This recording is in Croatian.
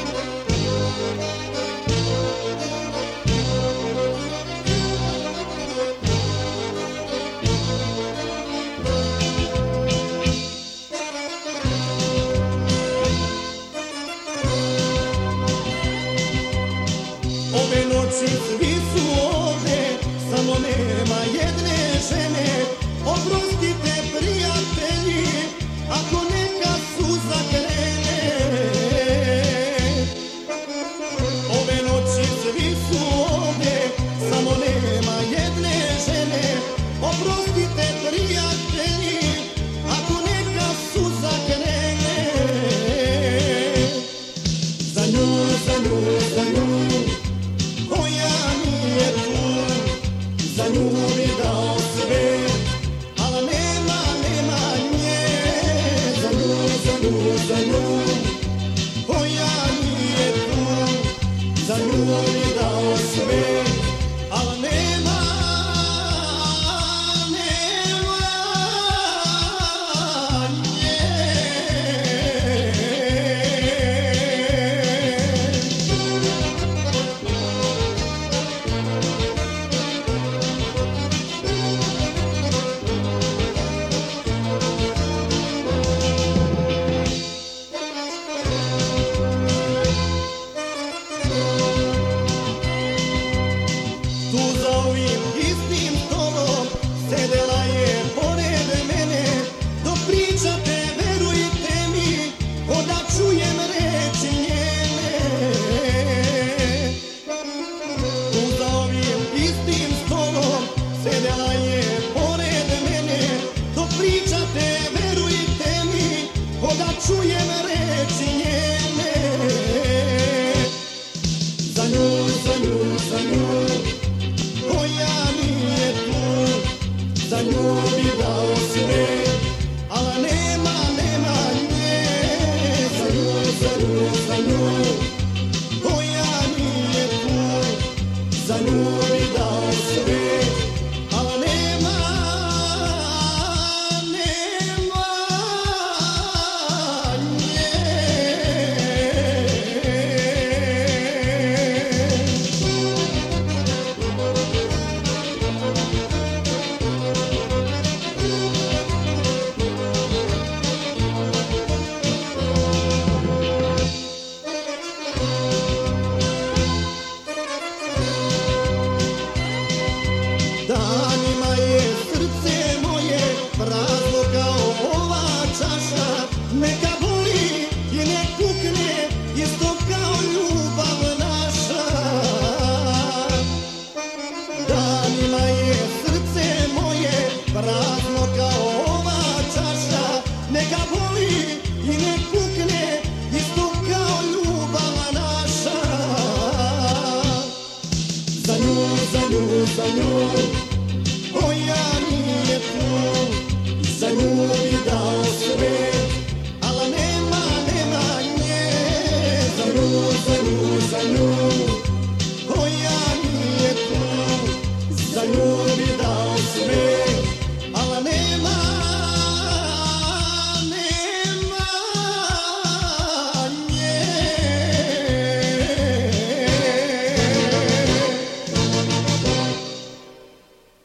Ove noći svi su ovde, samo nema jedne žene. Oprostite prijatelji, ako neka suza krene. Ove noći svi su ovde, samo nema jedne žene. Oprostite prijatelji, ako neka suza krene. Za nju, za nju, za nju, koja nije tu, za nju bi dao sve, ali nema nje. Za nju, za nju, za nju, koja nije tu, za nju bi dao sve, ali nema nje. Tu za ovim istim stolom sedela je pored mene. Dok pričate, verujte mi, ko da čujem reči njene. Tu za ovim istim stolom sedela je pored mene. Dok pričate, verujte mi, ko da čujem reči njene. Za nju, za nju, za nju, koja nije tu, za nju bi dao sve, ali nema nje. Za nju, za nju, za nju, koja nije tu, za nju bi dao sve, ali nema nje. Danima je srce moje prazno kao ova čaša. Neka boli i nek pukne isto kao ljubav naša. Danima je srce moje prazno kao ova čaša. Neka boli i nek pukne isto kao ljubav naša. Za nju, za nju, za nju, koja nije tu, za nju bi